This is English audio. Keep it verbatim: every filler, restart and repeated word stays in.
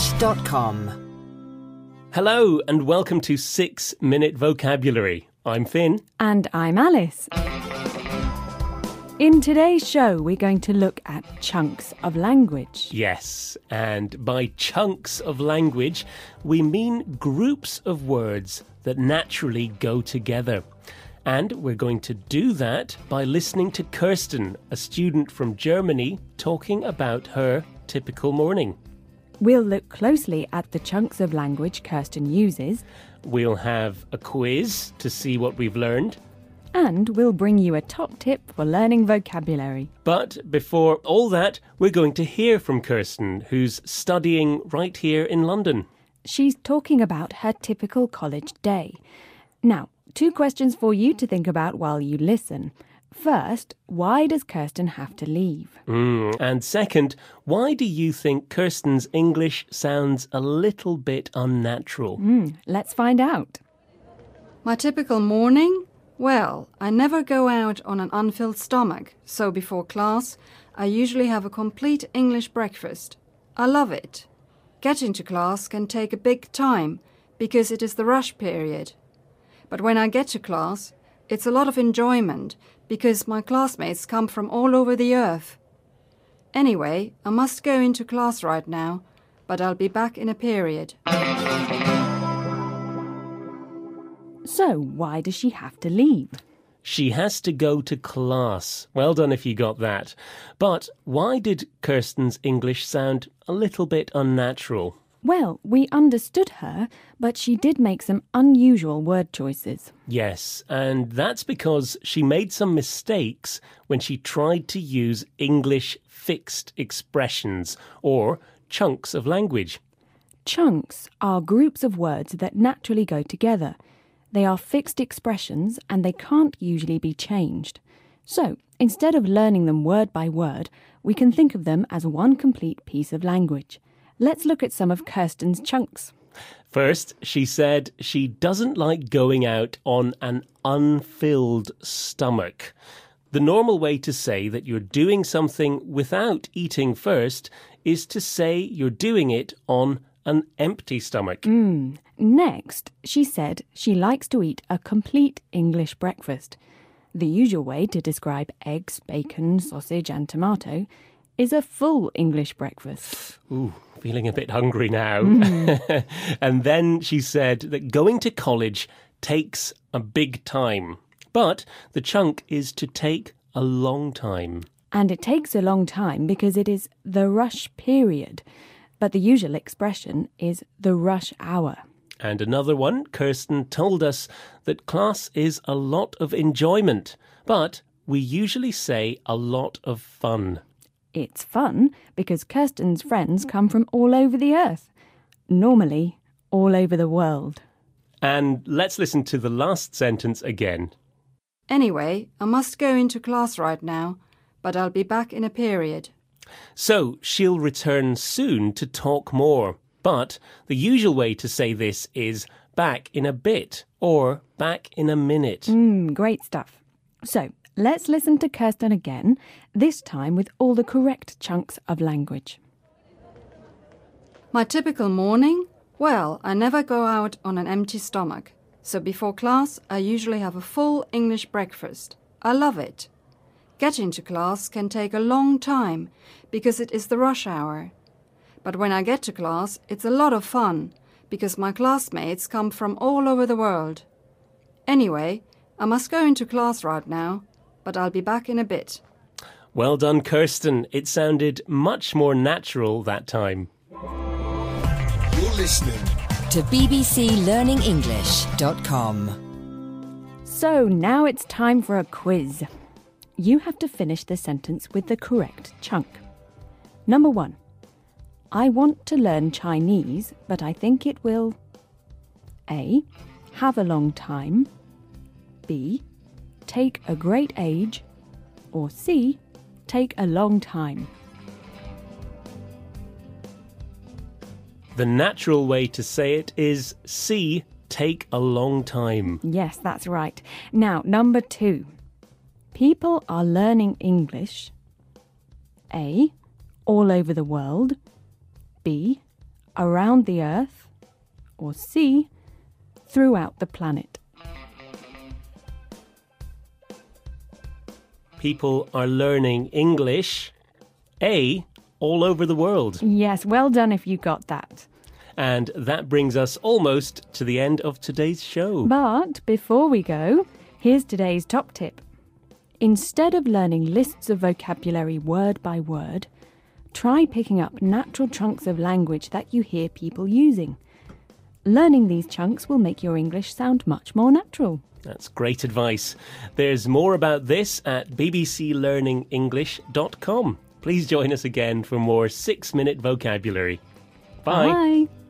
english dot com. Hello and welcome to six minute Vocabulary. I'm Finn. And I'm Alice. In today's show, we're going to look at chunks of language. Yes, and by chunks of language, we mean groups of words that naturally go together. And we're going to do that by listening to Kirsten, a student from Germany, talking about her typical morning. We'll look closely at the chunks of language Kirsten uses. We'll have a quiz to see what we've learned. And we'll bring you a top tip for learning vocabulary. But before all that, we're going to hear from Kirsten, who's studying right here in London. She's talking about her typical college day. Now, two questions for you to think about while you listen. First, why does Kirsten have to leave? Mm. And second, why do you think Kirsten's English sounds a little bit unnatural? Mm, let's find out. My typical morning? Well, I never go out on an unfilled stomach, so before class, I usually have a complete English breakfast. I love it. Getting to class can take a big time, because it is the rush period. But when I get to class, it's a lot of enjoyment, because my classmates come from all over the earth. Anyway, I must go into class right now, but I'll be back in a period. So, why does she have to leave? She has to go to class. Well done if you got that. But why did Kirsten's English sound a little bit unnatural? Well, we understood her, but she did make some unusual word choices. Yes, and that's because she made some mistakes when she tried to use English fixed expressions, or chunks of language. Chunks are groups of words that naturally go together. They are fixed expressions and they can't usually be changed. So, instead of learning them word by word, we can think of them as one complete piece of language. Let's look at some of Kirsten's chunks. First, she said she doesn't like going out on an unfilled stomach. The normal way to say that you're doing something without eating first is to say you're doing it on an empty stomach. Mm. Next, she said she likes to eat a complete English breakfast. The usual way to describe eggs, bacon, sausage and tomato is a full English breakfast. Ooh, feeling a bit hungry now. Mm. And then she said that going to college takes a big time. But the chunk is to take a long time. And it takes a long time because it is the rush period. But the usual expression is the rush hour. And another one, Kirsten told us that class is a lot of enjoyment, but we usually say a lot of fun. It's fun because Kirsten's friends come from all over the earth. Normally, all over the world. And let's listen to the last sentence again. Anyway, I must go into class right now, but I'll be back in a period. So she'll return soon to talk more. But the usual way to say this is back in a bit or back in a minute. Mm, great stuff. So let's listen to Kirsten again, this time with all the correct chunks of language. My typical morning? Well, I never go out on an empty stomach. So before class, I usually have a full English breakfast. I love it. Getting to class can take a long time because it is the rush hour. But when I get to class, it's a lot of fun because my classmates come from all over the world. Anyway, I must go into class right now, but I'll be back in a bit. Well done, Kirsten. It sounded much more natural that time. You're listening to b b c learning english dot com. So now it's time for a quiz. You have to finish the sentence with the correct chunk. Number one. I want to learn Chinese, but I think it will A. Have a long time, B. Take a great age, or C. Take a long time. The natural way to say it is C. Take a long time. Yes, that's right. Now, number two. People are learning English. A. All over the world. B. around the Earth, or C, throughout the planet. People are learning English, A, all over the world. Yes, well done if you got that. And that brings us almost to the end of today's show. But before we go, here's today's top tip. Instead of learning lists of vocabulary word by word, try picking up natural chunks of language that you hear people using. Learning these chunks will make your English sound much more natural. That's great advice. There's more about this at b b c learning english dot com. Please join us again for more six-minute vocabulary. Bye. Bye.